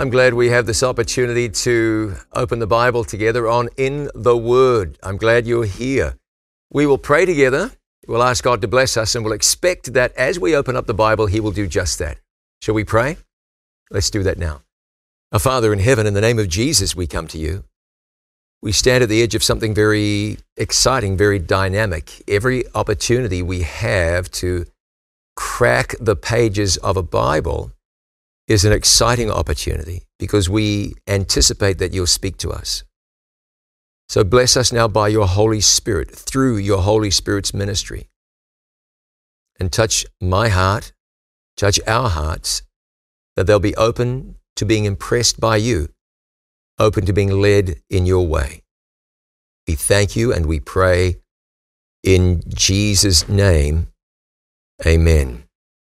I'm glad we have this opportunity to open the Bible together on In the Word. I'm glad you're here. We will pray together. We'll ask God to bless us, and we'll expect that as we open up the Bible, He will do just that. Shall we pray? Let's do that now. Our Father in heaven, in the name of Jesus, we come to you. We stand at the edge of something very exciting, very dynamic. Every opportunity we have to crack the pages of a Bible is an exciting opportunity because we anticipate that you'll speak to us. So bless us now by your Holy Spirit, through your Holy Spirit's ministry, and touch my heart, touch our hearts, that they'll be open to being impressed by you, open to being led in your way. We thank you and we pray in Jesus' name. Amen.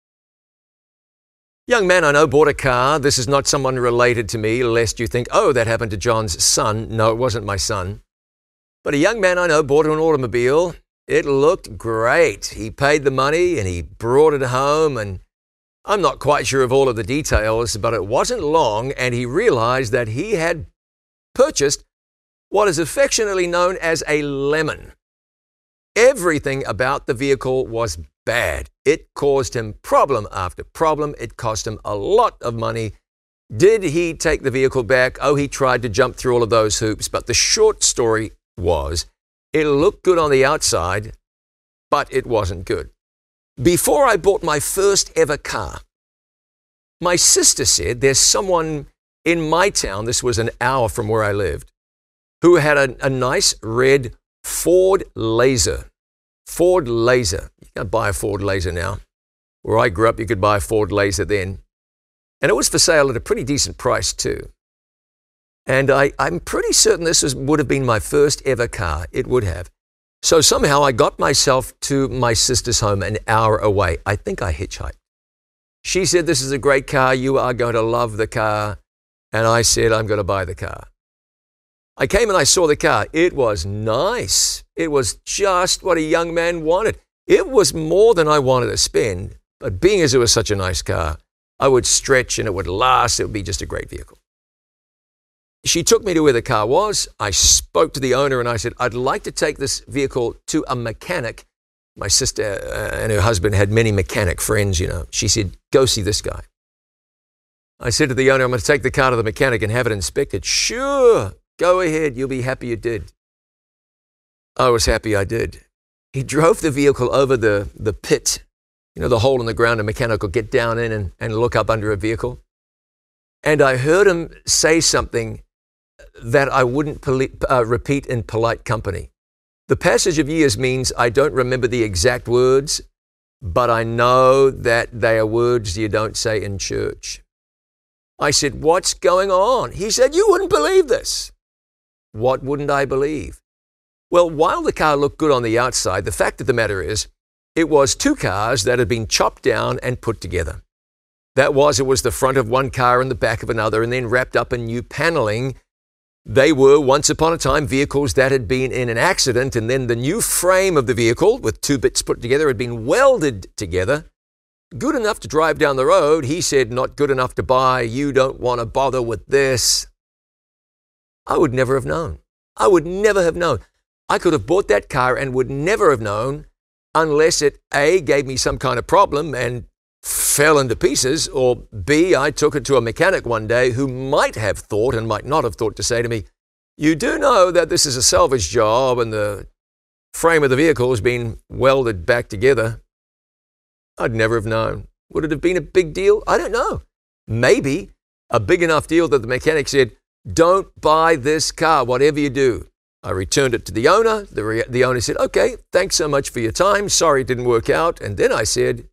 Young man I know bought a car. This is not someone related to me, lest you think, oh, that happened to John's son. No, it wasn't my son. But a young man I know bought an automobile. It looked great. He paid the money and he brought it home, and I'm not quite sure of all of the details, but it wasn't long and he realized that he had purchased what is affectionately known as a lemon. Everything about the vehicle was bad. It caused him problem after problem. It cost him a lot of money. Did he take the vehicle back? Oh, he tried to jump through all of those hoops. But the short story was, it looked good on the outside, but it wasn't good. Before I bought my first ever car, my sister said there's someone in my town, this was an hour from where I lived, who had a nice red Ford Laser. Ford Laser. You can't buy a Ford Laser now. Where I grew up, you could buy a Ford Laser then. And it was for sale at a pretty decent price too. And I'm pretty certain this would have been my first ever car. It would have. So somehow I got myself to my sister's home an hour away. I think I hitchhiked. She said, this is a great car. You are going to love the car. And I said, I'm going to buy the car. I came and I saw the car. It was nice. It was just what a young man wanted. It was more than I wanted to spend, but being as it was such a nice car, I would stretch and it would last. It would be just a great vehicle. She took me to where the car was. I spoke to the owner and I said, I'd like to take this vehicle to a mechanic. My sister and her husband had many mechanic friends, you know. She said, go see this guy. I said to the owner, I'm going to take the car to the mechanic and have it inspected. Sure. Go ahead, you'll be happy you did. I was happy I did. He drove the vehicle over the pit, you know, the hole in the ground a mechanic will get down in and look up under a vehicle. And I heard him say something that I wouldn't repeat in polite company. The passage of years means I don't remember the exact words, but I know that they are words you don't say in church. I said, what's going on? He said, you wouldn't believe this. What wouldn't I believe? Well, while the car looked good on the outside, the fact of the matter is, it was two cars that had been chopped down and put together. It was the front of one car and the back of another, and then wrapped up in new paneling. They were, once upon a time, vehicles that had been in an accident, and then the new frame of the vehicle, with two bits put together, had been welded together. Good enough to drive down the road. He said, not good enough to buy. You don't want to bother with this. I would never have known. I would never have known. I could have bought that car and would never have known unless it, A, gave me some kind of problem and fell into pieces, or B, I took it to a mechanic one day who might have thought and might not have thought to say to me, you do know that this is a salvage job and the frame of the vehicle has been welded back together. I'd never have known. Would it have been a big deal? I don't know. Maybe a big enough deal that the mechanic said, don't buy this car, whatever you do. I returned it to the owner. The owner said, okay, thanks so much for your time. Sorry it didn't work out. And then I said,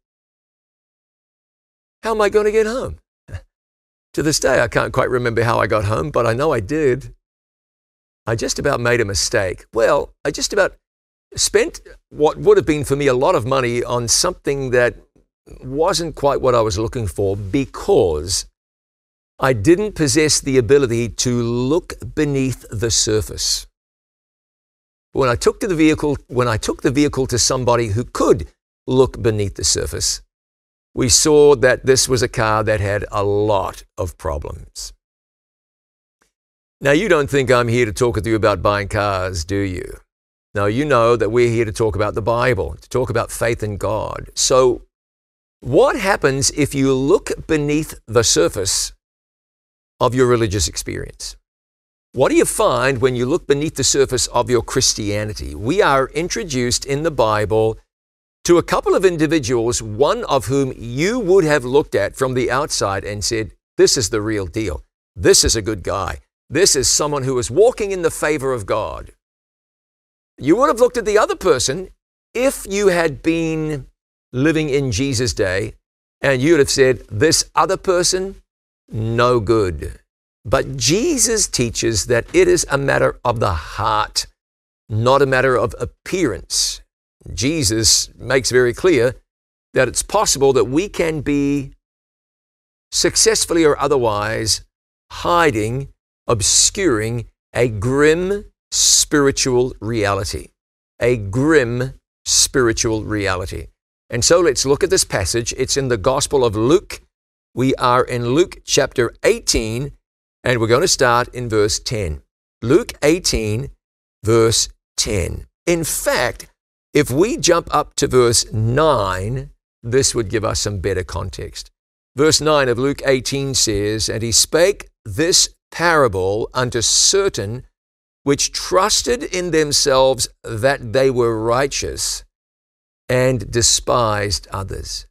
how am I going to get home? To this day, I can't quite remember how I got home, but I know I did. I just about made a mistake. Well, I just about spent what would have been for me a lot of money on something that wasn't quite what I was looking for because I didn't possess the ability to look beneath the surface. When I took the vehicle to somebody who could look beneath the surface, we saw that this was a car that had a lot of problems. Now, you don't think I'm here to talk with you about buying cars, do you? No, you know that we're here to talk about the Bible, to talk about faith in God. So, what happens if you look beneath the surface of your religious experience? What do you find when you look beneath the surface of your Christianity? We are introduced in the Bible to a couple of individuals, one of whom you would have looked at from the outside and said, this is the real deal. This is a good guy. This is someone who is walking in the favor of God. You would have looked at the other person if you had been living in Jesus' day, and you would have said, this other person, no good. But Jesus teaches that it is a matter of the heart, not a matter of appearance. Jesus makes very clear that it's possible that we can be successfully or otherwise hiding, obscuring a grim spiritual reality. A grim spiritual reality. And so let's look at this passage. It's in the Gospel of Luke. We are in Luke chapter 18, and we're going to start in verse 10. Luke 18, verse 10. In fact, if we jump up to verse 9, this would give us some better context. Verse 9 of Luke 18 says, and he spake this parable unto certain which trusted in themselves that they were righteous and despised others.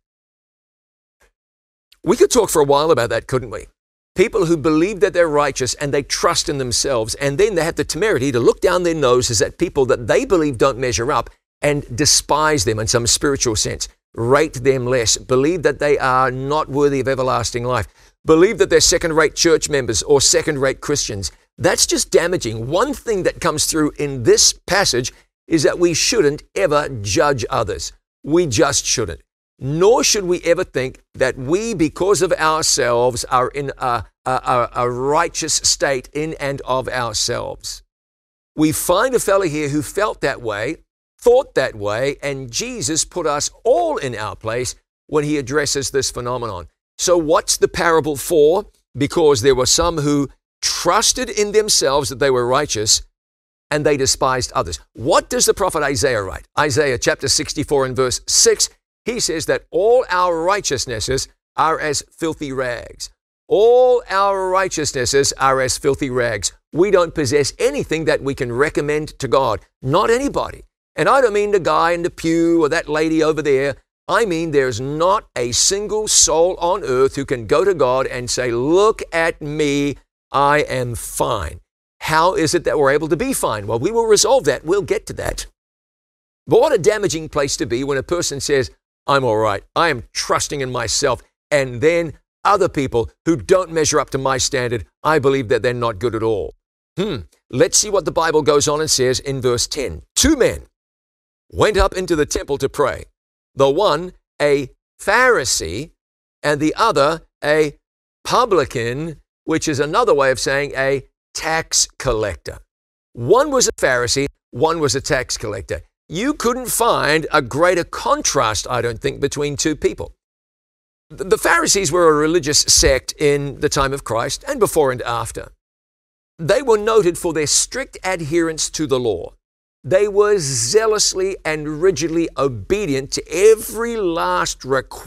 We could talk for a while about that, couldn't we? People who believe that they're righteous and they trust in themselves, and then they have the temerity to look down their noses at people that they believe don't measure up and despise them in some spiritual sense, rate them less, believe that they are not worthy of everlasting life, believe that they're second-rate church members or second-rate Christians. That's just damaging. One thing that comes through in this passage is that we shouldn't ever judge others. We just shouldn't. Nor should we ever think that we, because of ourselves, are in a righteous state in and of ourselves. We find a fellow here who felt that way, thought that way, and Jesus put us all in our place when he addresses this phenomenon. So what's the parable for? Because there were some who trusted in themselves that they were righteous, and they despised others. What does the prophet Isaiah write? Isaiah chapter 64 and verse 6, he says that all our righteousnesses are as filthy rags. All our righteousnesses are as filthy rags. We don't possess anything that we can recommend to God. Not anybody. And I don't mean the guy in the pew or that lady over there. I mean there's not a single soul on earth who can go to God and say, look at me, I am fine. How is it that we're able to be fine? Well, we will resolve that. We'll get to that. But what a damaging place to be when a person says, I'm all right. I am trusting in myself. And then other people who don't measure up to my standard, I believe that they're not good at all. Let's see what the Bible goes on and says in verse 10. 2 men went up into the temple to pray. The one a Pharisee and the other a publican, which is another way of saying a tax collector. One was a Pharisee, one was a tax collector. You couldn't find a greater contrast, I don't think, between two people. The Pharisees were a religious sect in the time of Christ and before and after. They were noted for their strict adherence to the law. They were zealously and rigidly obedient to every last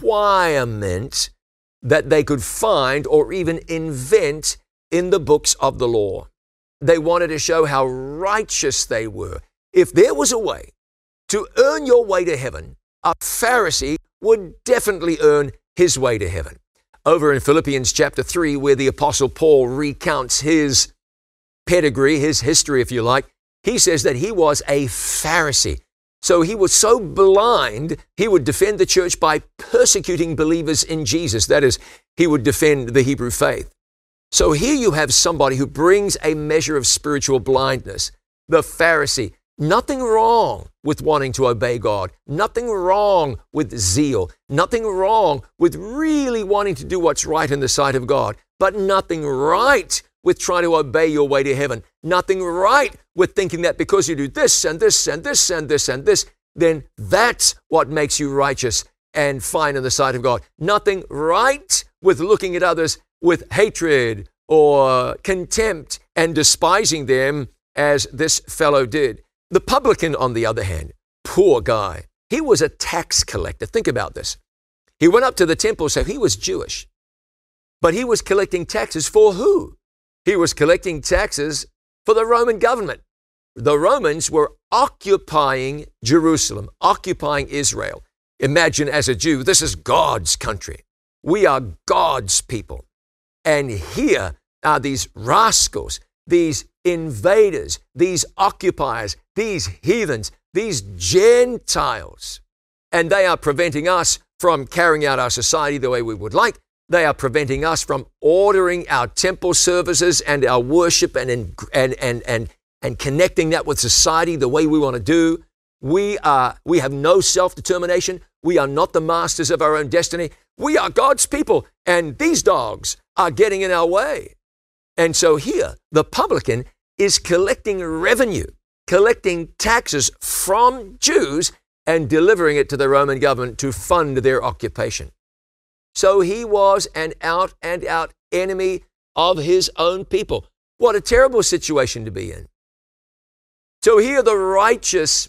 requirement that they could find or even invent in the books of the law. They wanted to show how righteous they were. If there was a way to earn your way to heaven, a Pharisee would definitely earn his way to heaven. Over in Philippians chapter 3, where the Apostle Paul recounts his pedigree, his history, if you like, he says that he was a Pharisee. So he was so blind, he would defend the church by persecuting believers in Jesus. That is, he would defend the Hebrew faith. So here you have somebody who brings a measure of spiritual blindness. The Pharisee. Nothing wrong with wanting to obey God. Nothing wrong with zeal. Nothing wrong with really wanting to do what's right in the sight of God. But nothing right with trying to obey your way to heaven. Nothing right with thinking that because you do this and this and this and this and this, then that's what makes you righteous and fine in the sight of God. Nothing right with looking at others with hatred or contempt and despising them as this fellow did. The publican, on the other hand, poor guy, he was a tax collector. Think about this. He went up to the temple, so he was Jewish. But he was collecting taxes for who? He was collecting taxes for the Roman government. The Romans were occupying Jerusalem, occupying Israel. Imagine as a Jew, this is God's country. We are God's people. And here are these rascals, these invaders, these occupiers, these heathens, these Gentiles. And they are preventing us from carrying out our society the way we would like. They are preventing us from ordering our temple services and our worship and connecting that with society the way we want to do. We have no self-determination. We are not the masters of our own destiny. We are God's people, and these dogs are getting in our way. And so here, the publican is collecting revenue, collecting taxes from Jews and delivering it to the Roman government to fund their occupation. So he was an out-and-out enemy of his own people. What a terrible situation to be in. So here the righteous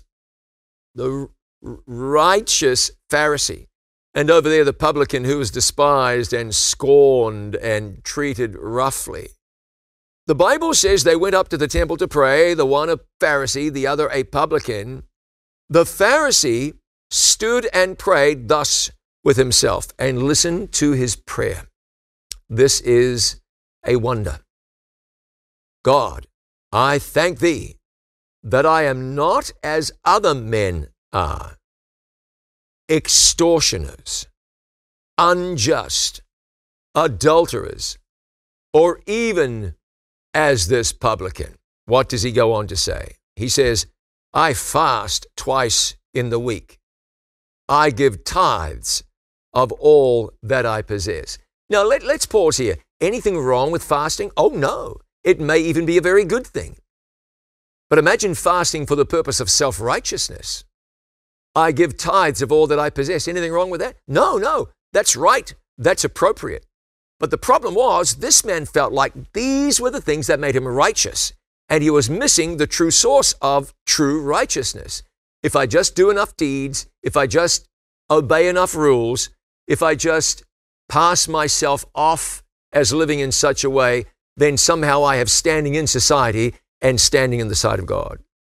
Pharisee, and over there the publican who was despised and scorned and treated roughly. The Bible says they went up to the temple to pray, the one a Pharisee, the other a publican. The Pharisee stood and prayed thus with himself, and listen to his prayer. This is a wonder. God, I thank thee that I am not as other men are, extortioners, unjust, adulterers, or even as this publican. What does he go on to say? He says, I fast twice in the week. I give tithes of all that I possess. Now, let's pause here. Anything wrong with fasting? Oh, no. It may even be a very good thing. But imagine fasting for the purpose of self-righteousness. I give tithes of all that I possess. Anything wrong with that? No. That's right. That's appropriate. But the problem was, this man felt like these were the things that made him righteous, and he was missing the true source of true righteousness. If I just do enough deeds, if I just obey enough rules, if I just pass myself off as living in such a way, then somehow I have standing in society and standing in the sight of God.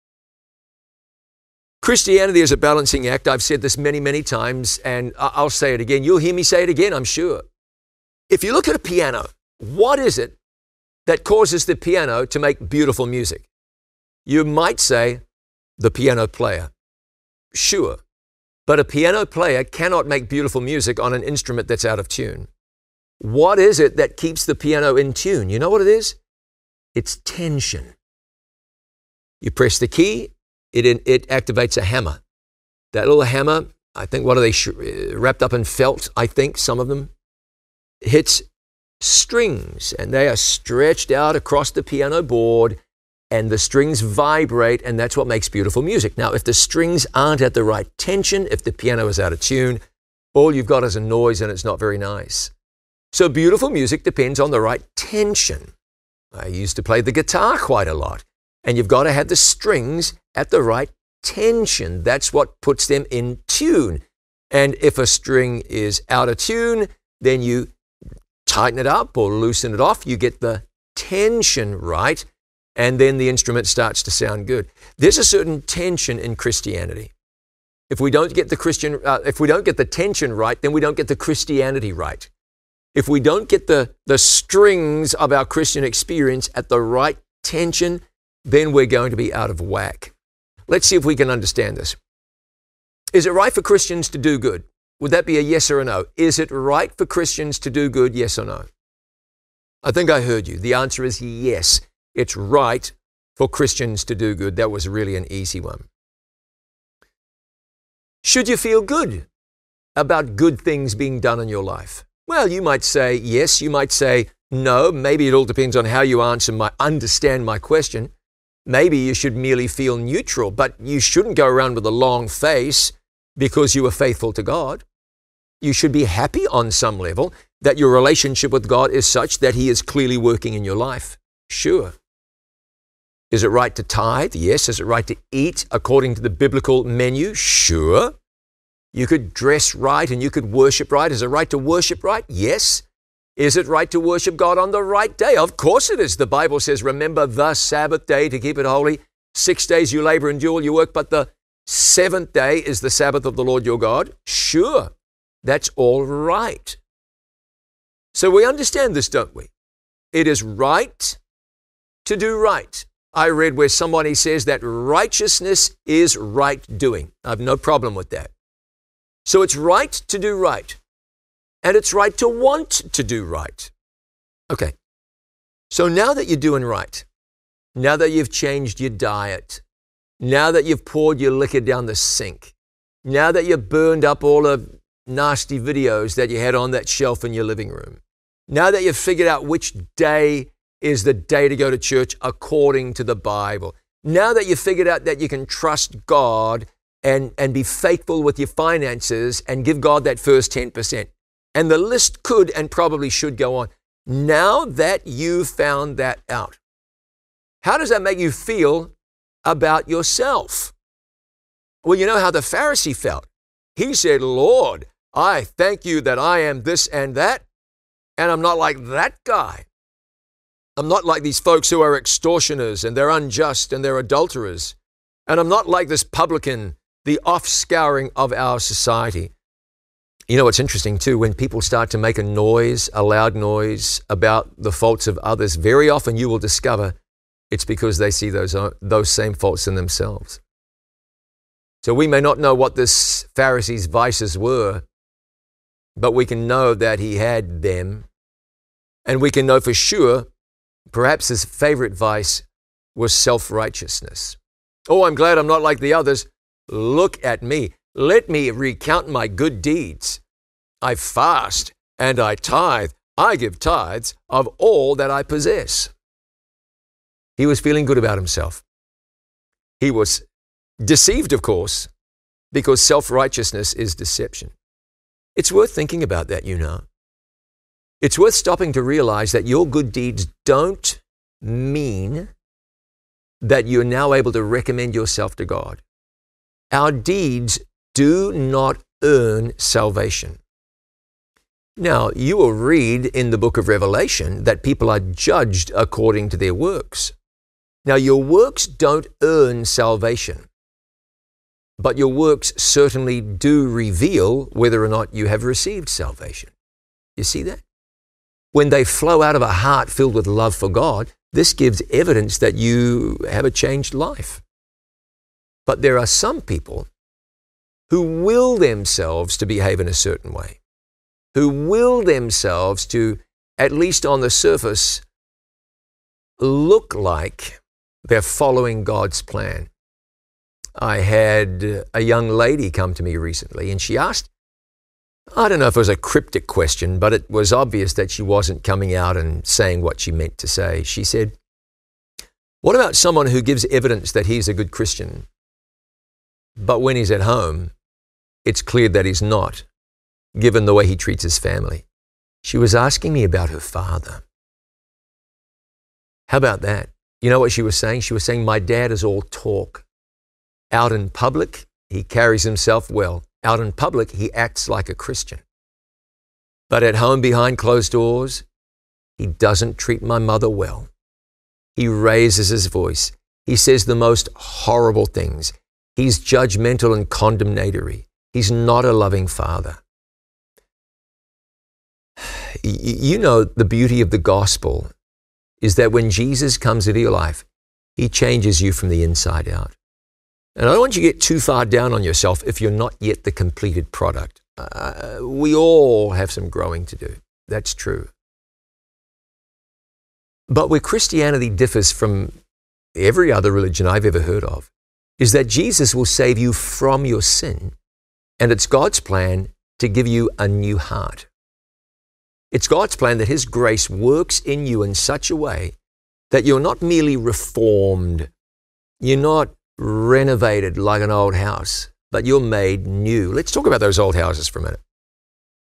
Christianity is a balancing act. I've said this many, many times, and I'll say it again. You'll hear me say it again, I'm sure. If you look at a piano, what is it that causes the piano to make beautiful music? You might say the piano player. Sure. But a piano player cannot make beautiful music on an instrument that's out of tune. What is it that keeps the piano in tune? You know what it is? It's tension. You press the key, it activates a hammer. That little hammer, I think, what are they wrapped up in felt? I think some of them hits strings, and they are stretched out across the piano board, and the strings vibrate, and that's what makes beautiful music. Now, if the strings aren't at the right tension, if the piano is out of tune, all you've got is a noise, and it's not very nice. So beautiful music depends on the right tension. I used to play the guitar quite a lot, and you've got to have the strings at the right tension. That's what puts them in tune. And if a string is out of tune, then you tighten it up or loosen it off. You get the tension right, and then the instrument starts to sound good. There's a certain tension in Christianity. If we don't get the tension right, then we don't get the Christianity right. If we don't get the strings of our Christian experience at the right tension, then we're going to be out of whack. Let's see if we can understand this. Is it right for Christians to do good? Would that be a yes or a no? Is it right for Christians to do good, yes or no? I think I heard you. The answer is yes. It's right for Christians to do good. That was really an easy one. Should you feel good about good things being done in your life? Well, you might say yes. You might say no. Maybe it all depends on how you understand my question. Maybe you should merely feel neutral, but you shouldn't go around with a long face because you were faithful to God. you should be happy on some level that your relationship with God is such that He is clearly working in your life. Sure. Is it right to tithe? Yes. Is it right to eat according to the biblical menu? Sure. You could dress right and you could worship right. Is it right to worship right? Yes. Is it right to worship God on the right day? Of course it is. The Bible says, remember the Sabbath day to keep it holy. 6 days you labor and do all your work, but the seventh day is the Sabbath of the Lord your God. Sure. That's all right. So we understand this, don't we? It is right to do right. I read where somebody says that righteousness is right doing. I have no problem with that. So it's right to do right. And it's right to want to do right. Okay. So now that you're doing right, now that you've changed your diet, now that you've poured your liquor down the sink, now that you've burned up all the nasty videos that you had on that shelf in your living room, now that you've figured out which day is the day to go to church according to the Bible, now that you've figured out that you can trust God and be faithful with your finances and give God that first 10%. And the list could and probably should go on. Now that you've found that out, how does that make you feel about yourself? Well, you know how the Pharisee felt. He said, Lord, I thank you that I am this and that, and I'm not like that guy. I'm not like these folks who are extortioners and they're unjust and they're adulterers. And I'm not like this publican, the offscouring of our society. You know, it's interesting too, when people start to make a noise, a loud noise about the faults of others, very often you will discover it's because they see those same faults in themselves. So we may not know what this Pharisee's vices were, but we can know that he had them. And we can know for sure, perhaps his favorite vice was self-righteousness. Oh, I'm glad I'm not like the others. Look at me. Let me recount my good deeds. I fast and I tithe. I give tithes of all that I possess. He was feeling good about himself. He was deceived, of course, because self-righteousness is deception. It's worth thinking about that, you know. It's worth stopping to realize that your good deeds don't mean that you're now able to recommend yourself to God. Our deeds do not earn salvation. Now, you will read in the book of Revelation that people are judged according to their works. Now, your works don't earn salvation, but your works certainly do reveal whether or not you have received salvation. You see that? When they flow out of a heart filled with love for God, this gives evidence that you have a changed life. But there are some people who will themselves to behave in a certain way, who will themselves to, at least on the surface, look like they're following God's plan. I had a young lady come to me recently, and she asked, I don't know if it was a cryptic question, but it was obvious that she wasn't coming out and saying what she meant to say. She said, what about someone who gives evidence that he's a good Christian, but when he's at home, it's clear that he's not, given the way he treats his family? She was asking me about her father. How about that? You know what she was saying? She was saying, my dad is all talk. Out in public, he carries himself well. Out in public, he acts like a Christian. But at home behind closed doors, he doesn't treat my mother well. He raises his voice. He says the most horrible things. He's judgmental and condemnatory. He's not a loving father. You know, the beauty of the gospel is that when Jesus comes into your life, he changes you from the inside out. And I don't want you to get too far down on yourself if you're not yet the completed product. We all have some growing to do. That's true. But where Christianity differs from every other religion I've ever heard of is that Jesus will save you from your sin, and it's God's plan to give you a new heart. It's God's plan that his grace works in you in such a way that you're not merely reformed, you're not renovated like an old house, but you're made new. Let's talk about those old houses for a minute.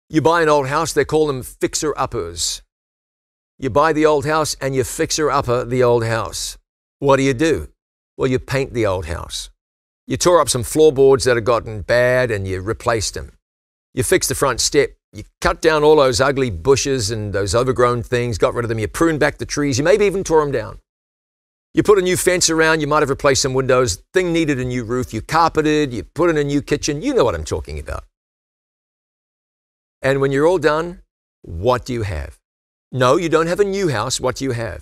You buy an old house, they call them fixer-uppers. You buy the old house and you fixer-upper the old house. What do? Well, you paint the old house. You tore up some floorboards that had gotten bad and you replaced them. You fixed the front step. You cut down all those ugly bushes and those overgrown things, got rid of them. You pruned back the trees. You maybe even tore them down. You put a new fence around. You might have replaced some windows. Thing needed a new roof. You carpeted. You put in a new kitchen. You know what I'm talking about. And when you're all done, what do you have? No, you don't have a new house. What do you have?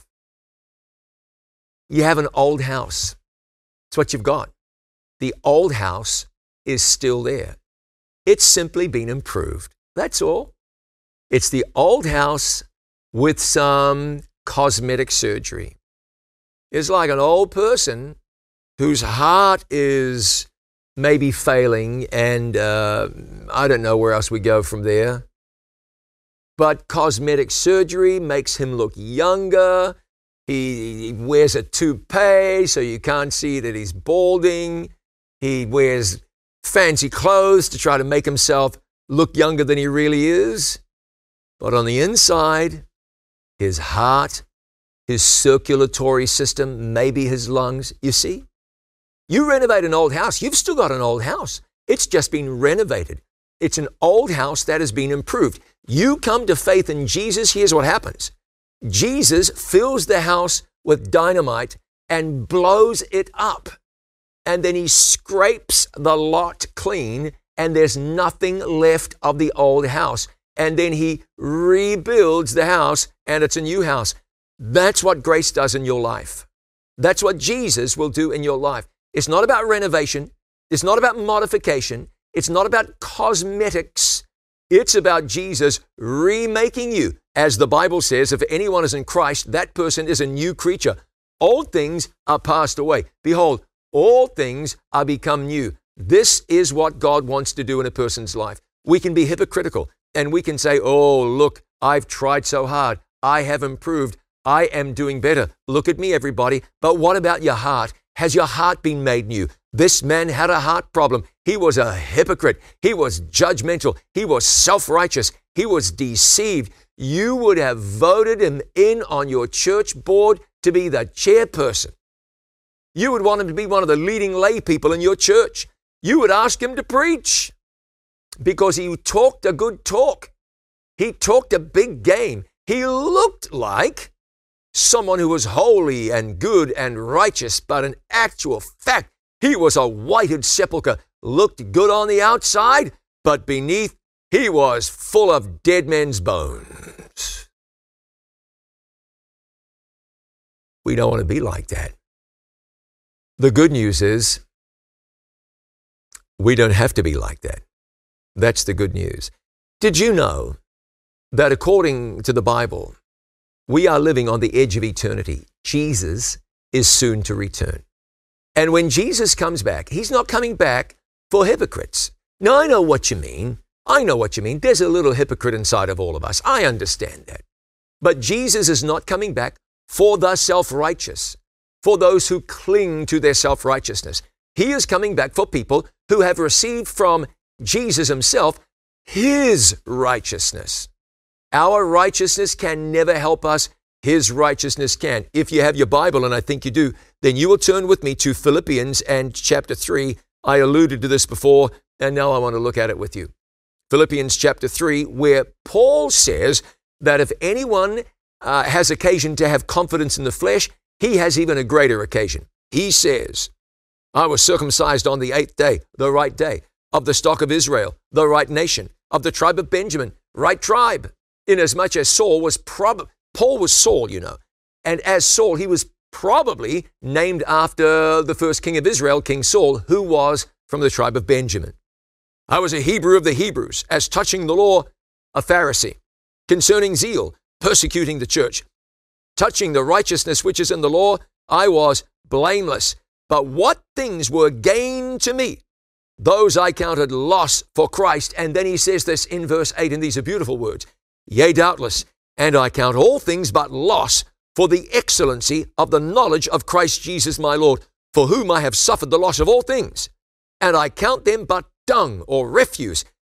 You have an old house. That's what you've got. The old house is still there. It's simply been improved. That's all. It's the old house with some cosmetic surgery. It's like an old person whose heart is maybe failing, and I don't know where else we go from there. But cosmetic surgery makes him look younger. He wears a toupee so you can't see that he's balding. He wears fancy clothes to try to make himself look younger than he really is. But on the inside, his heart, his circulatory system, maybe his lungs, you see? You renovate an old house, you've still got an old house. It's just been renovated. It's an old house that has been improved. You come to faith in Jesus, here's what happens. Jesus fills the house with dynamite and blows it up. And then he scrapes the lot clean, and there's nothing left of the old house. And then he rebuilds the house, and it's a new house. That's what grace does in your life. That's what Jesus will do in your life. It's not about renovation. It's not about modification. It's not about cosmetics. It's about Jesus remaking you. As the Bible says, if anyone is in Christ, that person is a new creature. Old things are passed away. Behold, all things are become new. This is what God wants to do in a person's life. We can be hypocritical and we can say, oh, look, I've tried so hard. I have improved. I am doing better. Look at me, everybody. But what about your heart? Has your heart been made new? This man had a heart problem. He was a hypocrite. He was judgmental. He was self-righteous. He was deceived. You would have voted him in on your church board to be the chairperson. You would want him to be one of the leading lay people in your church. You would ask him to preach because he talked a good talk. He talked a big game. He looked like someone who was holy and good and righteous, but in actual fact, he was a whited sepulcher, looked good on the outside, but beneath, he was full of dead men's bones. We don't want to be like that. The good news is we don't have to be like that. That's the good news. Did you know that according to the Bible, we are living on the edge of eternity? Jesus is soon to return. And when Jesus comes back, he's not coming back for hypocrites. Now, I know what you mean. I know what you mean. There's a little hypocrite inside of all of us. I understand that. But Jesus is not coming back for the self-righteous, for those who cling to their self-righteousness. He is coming back for people who have received from Jesus himself his righteousness. Our righteousness can never help us. His righteousness can. If you have your Bible, and I think you do, then you will turn with me to Philippians and chapter 3. I alluded to this before, and now I want to look at it with you. Philippians chapter 3, where Paul says that if anyone has occasion to have confidence in the flesh, he has even a greater occasion. He says, I was circumcised on the 8th day, the right day, of the stock of Israel, the right nation, of the tribe of Benjamin, right tribe, inasmuch as Paul was Saul, you know. And as Saul, he was probably named after the first king of Israel, King Saul, who was from the tribe of Benjamin. I was a Hebrew of the Hebrews, as touching the law, a Pharisee, concerning zeal, persecuting the church. Touching the righteousness which is in the law, I was blameless. But what things were gain to me, those I counted loss for Christ. And then he says this in verse 8, and these are beautiful words. Yea, doubtless, and I count all things but loss for the excellency of the knowledge of Christ Jesus my Lord, for whom I have suffered the loss of all things. And I count them but dung or refuse,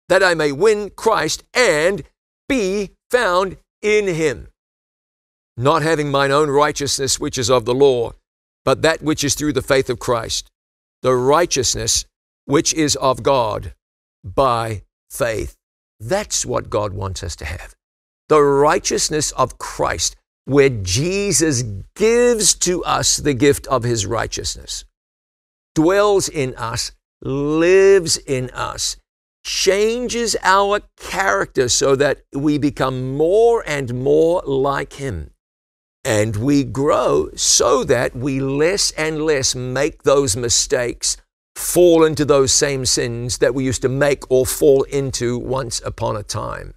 that I may win Christ and be found in him, not having mine own righteousness which is of the law, but that which is through the faith of Christ, the righteousness which is of God by faith. That's what God wants us to have. The righteousness of Christ, where Jesus gives to us the gift of his righteousness, dwells in us, lives in us, changes our character so that we become more and more like him. And we grow so that we less and less make those mistakes, fall into those same sins that we used to make or fall into once upon a time.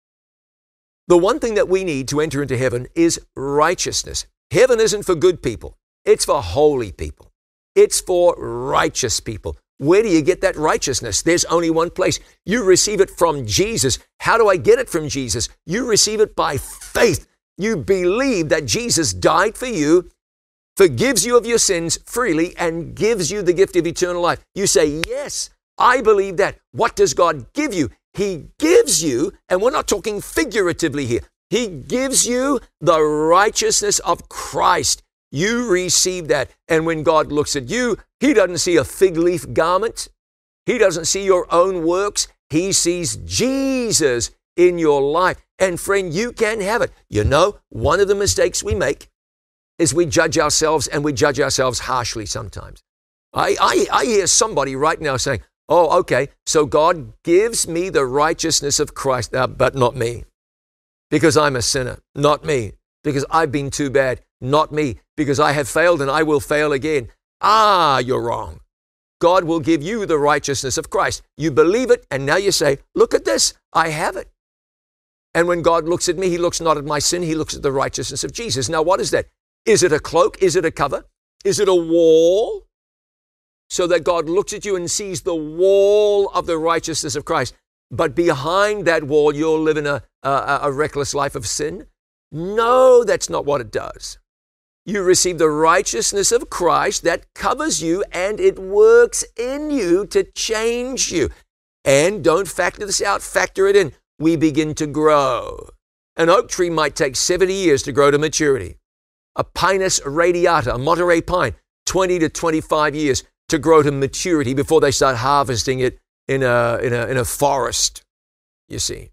The one thing that we need to enter into heaven is righteousness. Heaven isn't for good people. It's for holy people. It's for righteous people. Where do you get that righteousness? There's only one place. You receive it from Jesus. How do I get it from Jesus? You receive it by faith. You believe that Jesus died for you, forgives you of your sins freely, and gives you the gift of eternal life. You say, yes, I believe that. What does God give you? He gives you, and we're not talking figuratively here, he gives you the righteousness of Christ. You receive that. And when God looks at you, he doesn't see a fig leaf garment. He doesn't see your own works. He sees Jesus in your life. And friend, you can have it. You know, one of the mistakes we make is we judge ourselves, and we judge ourselves harshly sometimes. I hear somebody right now saying, oh, okay, so God gives me the righteousness of Christ, but not me, because I'm a sinner. Not me, because I've been too bad. Not me, because I have failed and I will fail again. You're wrong. God will give you the righteousness of Christ. You believe it, and now you say, look at this, I have it. And when God looks at me, he looks not at my sin, he looks at the righteousness of Jesus. Now, what is that? Is it a cloak? Is it a cover? Is it a wall? So that God looks at you and sees the wall of the righteousness of Christ. But behind that wall, you're living a reckless life of sin? No, that's not what it does. You receive the righteousness of Christ that covers you, and it works in you to change you. And don't factor this out, factor it in. We begin to grow. An oak tree might take 70 years to grow to maturity. A Pinus radiata, a Monterey pine, 20 to 25 years to grow to maturity before they start harvesting it in a forest, you see.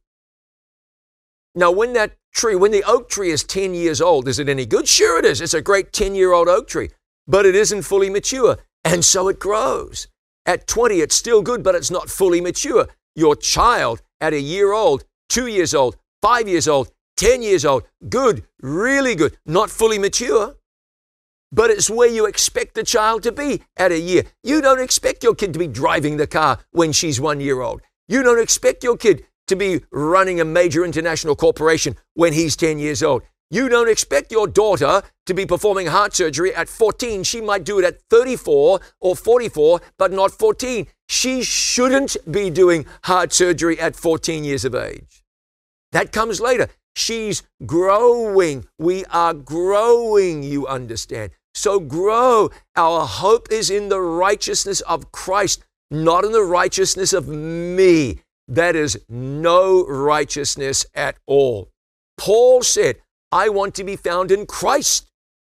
Now, when the oak tree is 10 years old, is it any good? Sure it is. It's a great 10-year-old oak tree, but it isn't fully mature, and so it grows. At 20, it's still good, but it's not fully mature. Your child at a year old, 2 years old, 5 years old, 10 years old, good, really good, not fully mature, but it's where you expect the child to be at a year. You don't expect your kid to be driving the car when she's 1 year old. You don't expect your kid to be running a major international corporation when he's 10 years old. You don't expect your daughter to be performing heart surgery at 14. She might do it at 34 or 44, but not 14. She shouldn't be doing heart surgery at 14 years of age. That comes later. She's growing. We are growing, you understand. So grow. Our hope is in the righteousness of Christ, not in the righteousness of me. That is no righteousness at all. Paul said, I want to be found in Christ,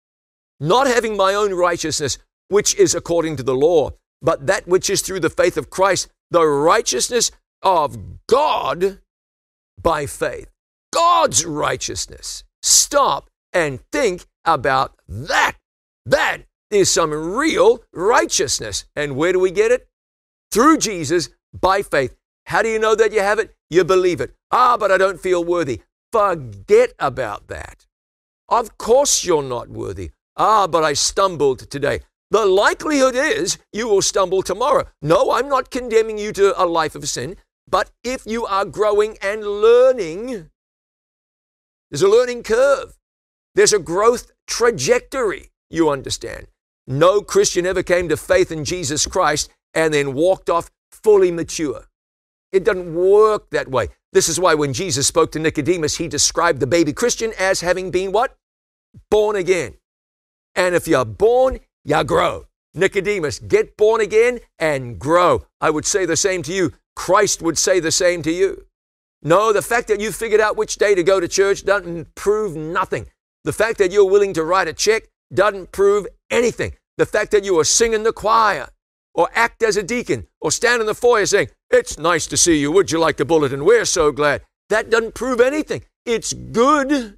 not having my own righteousness, which is according to the law, but that which is through the faith of Christ, the righteousness of God by faith. God's righteousness. Stop and think about that. That is some real righteousness. And where do we get it? Through Jesus by faith. How do you know that you have it? You believe it. But I don't feel worthy. Forget about that. Of course you're not worthy. But I stumbled today. The likelihood is you will stumble tomorrow. No, I'm not condemning you to a life of sin. But if you are growing and learning, there's a learning curve. There's a growth trajectory, you understand. No Christian ever came to faith in Jesus Christ and then walked off fully mature. It doesn't work that way. This is why when Jesus spoke to Nicodemus, he described the baby Christian as having been what? Born again. And if you're born, you grow. Nicodemus, get born again and grow. I would say the same to you. Christ would say the same to you. No, the fact that you figured out which day to go to church doesn't prove nothing. The fact that you're willing to write a check doesn't prove anything. The fact that you are singing the choir or act as a deacon or stand in the foyer saying, "It's nice to see you. Would you like a bulletin? We're so glad." That doesn't prove anything. It's good.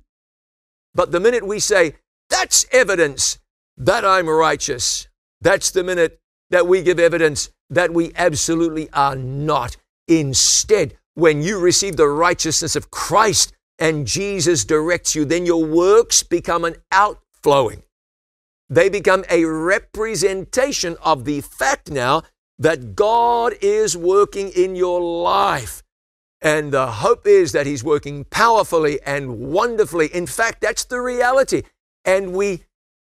But the minute we say, "That's evidence that I'm righteous," that's the minute that we give evidence that we absolutely are not. Instead, when you receive the righteousness of Christ and Jesus directs you, then your works become an outflowing. They become a representation of the fact now that God is working in your life. And the hope is that He's working powerfully and wonderfully. In fact, that's the reality. And we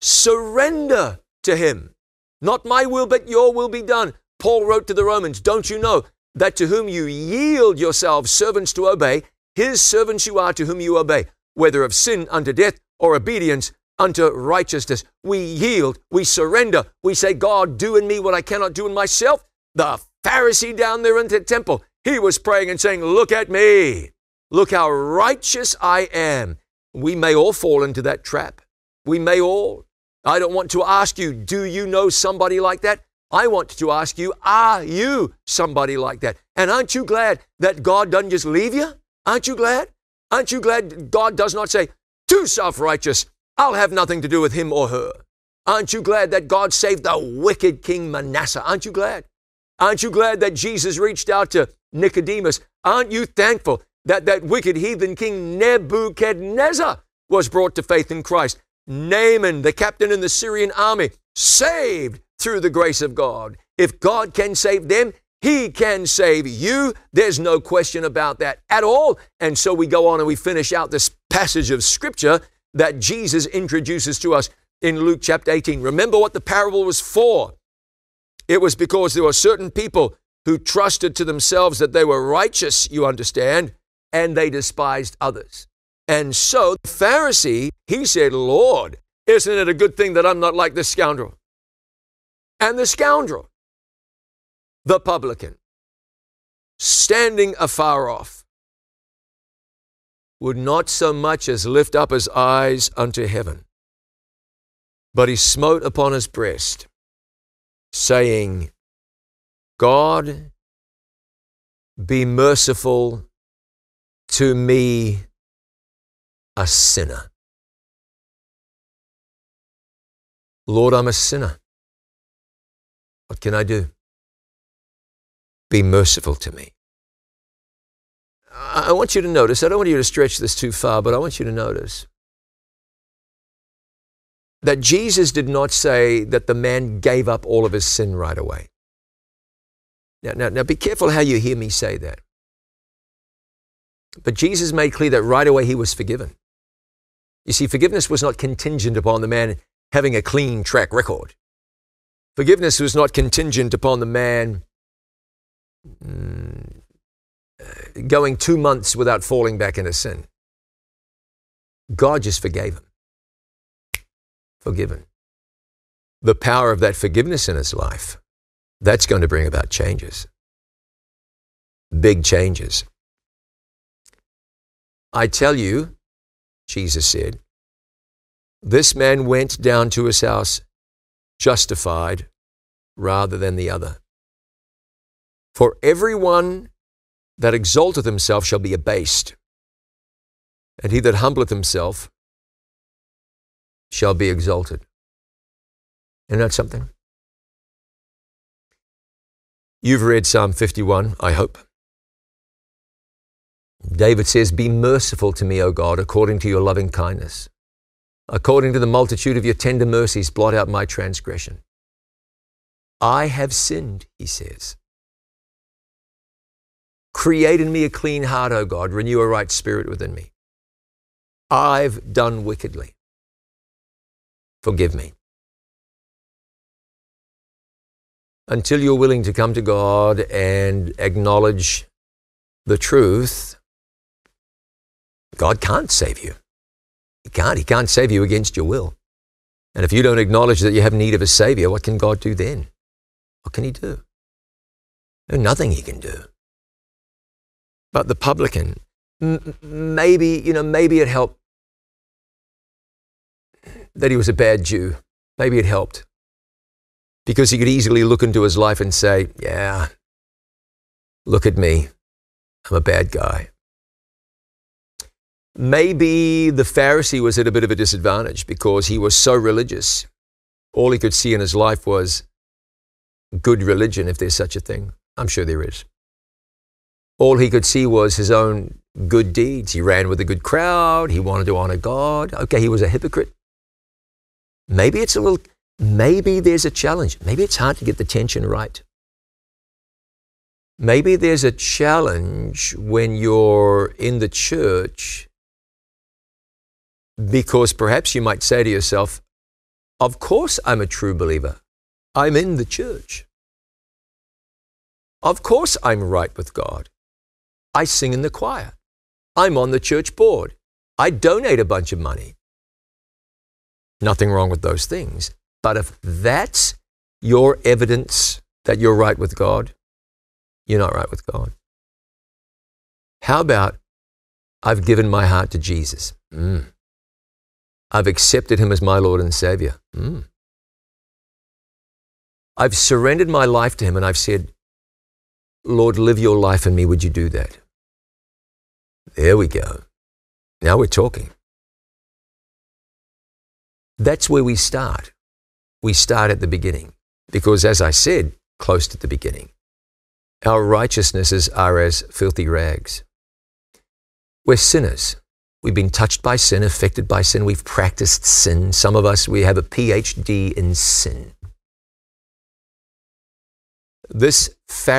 surrender to Him. Not my will, but your will be done. Paul wrote to the Romans, "Don't you know that to whom you yield yourselves servants to obey, His servants you are to whom you obey, whether of sin unto death or obedience unto righteousness." We yield, we surrender, we say, "God, do in me what I cannot do in myself." The Pharisee down there in the temple, he was praying and saying, "Look at me. Look how righteous I am." We may all fall into that trap. We may all. I don't want to ask you, do you know somebody like that? I want to ask you, are you somebody like that? And aren't you glad that God doesn't just leave you? Aren't you glad? Aren't you glad God does not say, "Too self-righteous, I'll have nothing to do with him or her"? Aren't you glad that God saved the wicked King Manasseh? Aren't you glad? Aren't you glad that Jesus reached out to Nicodemus? Aren't you thankful that that wicked heathen king Nebuchadnezzar was brought to faith in Christ? Naaman, the captain in the Syrian army, saved through the grace of God. If God can save them, He can save you. There's no question about that at all. And so we go on and we finish out this passage of Scripture that Jesus introduces to us in Luke chapter 18. Remember what the parable was for. It was because there were certain people who trusted to themselves that they were righteous, you understand, and they despised others. And so the Pharisee, he said, "Lord, isn't it a good thing that I'm not like this scoundrel?" And the scoundrel, the publican, standing afar off, would not so much as lift up his eyes unto heaven, but he smote upon his breast, saying, "God, be merciful to me, a sinner." Lord, I'm a sinner. What can I do? Be merciful to me. I want you to notice, I don't want you to stretch this too far, but I want you to notice that Jesus did not say that the man gave up all of his sin right away. Now be careful how you hear me say that. But Jesus made clear that right away he was forgiven. You see, forgiveness was not contingent upon the man having a clean track record. Forgiveness was not contingent upon the man going 2 months without falling back into sin. God just forgave him. Forgiven. The power of that forgiveness in his life, that's going to bring about changes. Big changes. I tell you, Jesus said, this man went down to his house justified rather than the other. For everyone that exalteth himself shall be abased, and he that humbleth himself shall be exalted. Isn't that something? You've read Psalm 51, I hope. David says, "Be merciful to me, O God, according to your loving kindness. According to the multitude of your tender mercies, blot out my transgression. I have sinned," he says. "Create in me a clean heart, O God, renew a right spirit within me. I've done wickedly. Forgive me." Until you're willing to come to God and acknowledge the truth, God can't save you. He can't. He can't save you against your will. And if you don't acknowledge that you have need of a Savior, what can God do then? What can He do? There's nothing He can do. But the publican, maybe it helped that he was a bad Jew. Maybe it helped because he could easily look into his life and say, yeah, look at me. I'm a bad guy. Maybe the Pharisee was at a bit of a disadvantage because he was so religious. All he could see in his life was good religion, if there's such a thing. I'm sure there is. All he could see was his own good deeds. He ran with a good crowd. He wanted to honor God. Okay, he was a hypocrite. Maybe there's a challenge. Maybe it's hard to get the tension right. Maybe there's a challenge when you're in the church because perhaps you might say to yourself, of course I'm a true believer. I'm in the church. Of course I'm right with God. I sing in the choir. I'm on the church board. I donate a bunch of money. Nothing wrong with those things. But if that's your evidence that you're right with God, you're not right with God. How about I've given my heart to Jesus? I've accepted him as my Lord and Savior. I've surrendered my life to him and I've said, Lord, live your life in me. Would you do that? There we go. Now we're talking. That's where we start. We start at the beginning because, as I said, close to the beginning, our righteousnesses are as filthy rags. We're sinners. We've been touched by sin, affected by sin. We've practiced sin. Some of us, we have a PhD in sin. This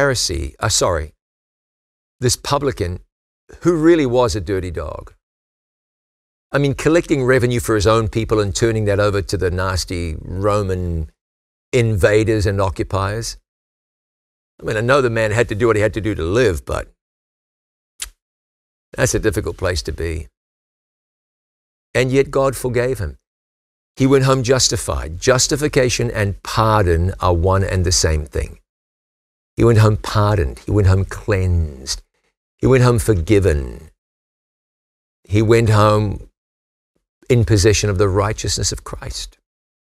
this publican, who really was a dirty dog. I mean, collecting revenue for his own people and turning that over to the nasty Roman invaders and occupiers. I mean, I know the man had to do what he had to do to live, but that's a difficult place to be. And yet God forgave him. He went home justified. Justification and pardon are one and the same thing. He went home pardoned. He went home cleansed. He went home forgiven. He went home in possession of the righteousness of Christ.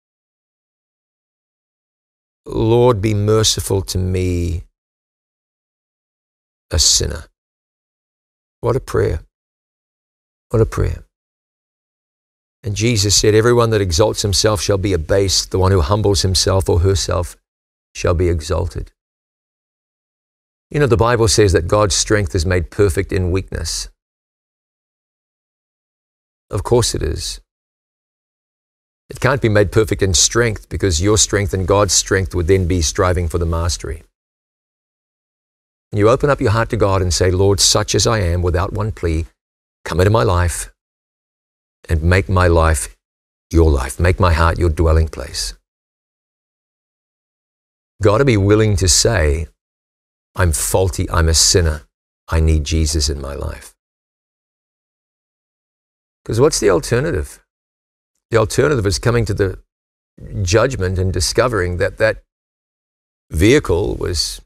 Lord, be merciful to me, a sinner. What a prayer. What a prayer. And Jesus said, everyone that exalts himself shall be abased. The one who humbles himself or herself shall be exalted. You know, the Bible says that God's strength is made perfect in weakness. Of course it is. It can't be made perfect in strength because your strength and God's strength would then be striving for the mastery. And you open up your heart to God and say, Lord, such as I am, without one plea, come into my life and make my life your life. Make my heart your dwelling place. Got to be willing to say, I'm faulty, I'm a sinner, I need Jesus in my life. Because what's the alternative? The alternative is coming to the judgment and discovering that that vehicle was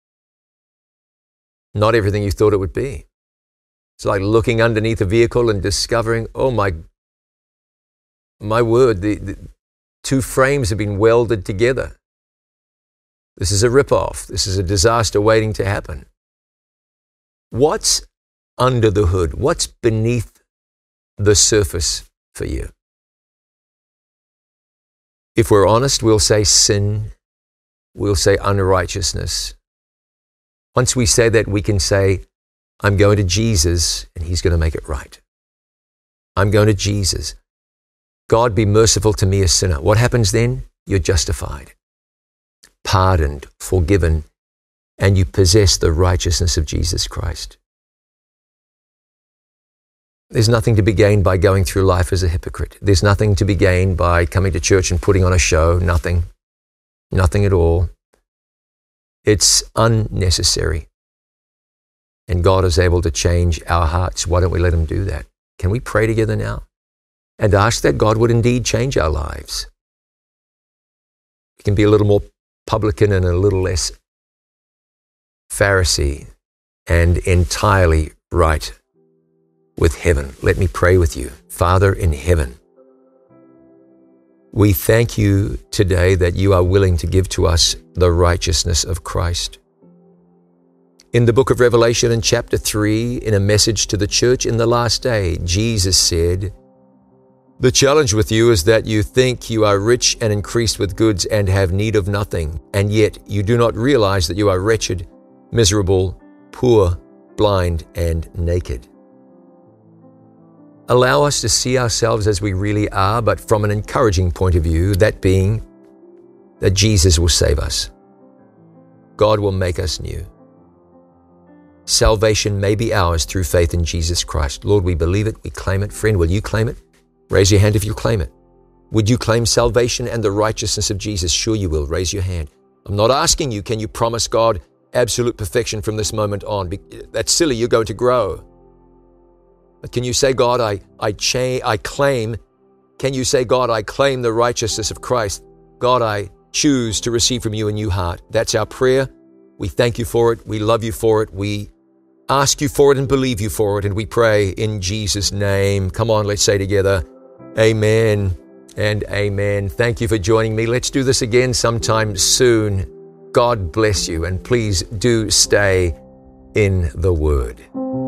not everything you thought it would be. It's like looking underneath a vehicle and discovering, oh my word, the two frames have been welded together. This is a rip-off. This is a disaster waiting to happen. What's under the hood? What's beneath the surface for you? If we're honest, we'll say sin. We'll say unrighteousness. Once we say that, we can say, I'm going to Jesus and he's going to make it right. I'm going to Jesus. God, be merciful to me, a sinner. What happens then? You're justified, pardoned, forgiven, and you possess the righteousness of Jesus Christ. There's nothing to be gained by going through life as a hypocrite. There's nothing to be gained by coming to church and putting on a show. Nothing. Nothing at all. It's unnecessary. And God is able to change our hearts. Why don't we let him do that? Can we pray together now and ask that God would indeed change our lives? We can be a little more publican and a little less Pharisee and entirely right with heaven. Let me pray with you. Father in heaven, we thank you today that you are willing to give to us the righteousness of Christ. In the book of Revelation in chapter 3, in a message to the church in the last day, Jesus said, "The challenge with you is that you think you are rich and increased with goods and have need of nothing, and yet you do not realize that you are wretched, miserable, poor, blind, and naked." Allow us to see ourselves as we really are, but from an encouraging point of view, that being that Jesus will save us. God will make us new. Salvation may be ours through faith in Jesus Christ. Lord, we believe it, we claim it. Friend, will you claim it? Raise your hand if you claim it. Would you claim salvation and the righteousness of Jesus? Sure you will. Raise your hand. I'm not asking you, can you promise God absolute perfection from this moment on? That's silly, you're going to grow. But can you say, God, I claim, can you say, God, I claim the righteousness of Christ. God, I choose to receive from you a new heart. That's our prayer. We thank you for it. We love you for it. We ask you for it and believe you for it. And we pray in Jesus' name. Come on, let's say together, amen and amen. Thank you for joining me. Let's do this again sometime soon. God bless you, and please do stay in the Word.